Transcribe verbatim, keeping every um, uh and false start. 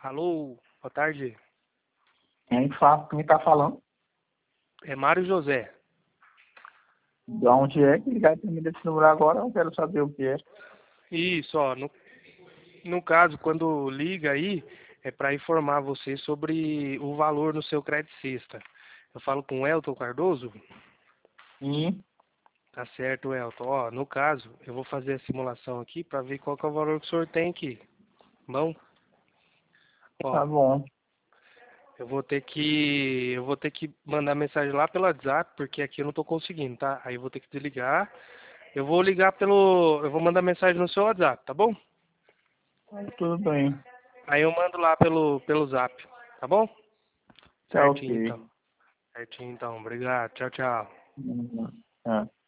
Alô, boa tarde. Quem fala, quem tá falando? É Mário José. De onde é que ligar para mim desse número agora? Eu quero saber o que é. Isso, ó, no, no caso, quando liga aí, é para informar você sobre o valor no seu crédito sexta. Eu falo com o Elton Cardoso? Sim, Tá certo, Elton. Ó, no caso, eu vou fazer a simulação aqui para ver qual que é o valor que o senhor tem aqui. Bom, ó, tá bom. eu vou ter que eu vou ter que mandar mensagem lá pelo WhatsApp, porque aqui eu não tô conseguindo, tá? Aí eu vou ter que desligar. Eu vou ligar pelo, eu vou mandar mensagem no seu WhatsApp, tá bom? Tudo bem. Aí eu mando lá pelo pelo Zap, tá bom? Tá Certinho ok. então. Certinho então. Obrigado. Tchau, tchau. Uhum. É.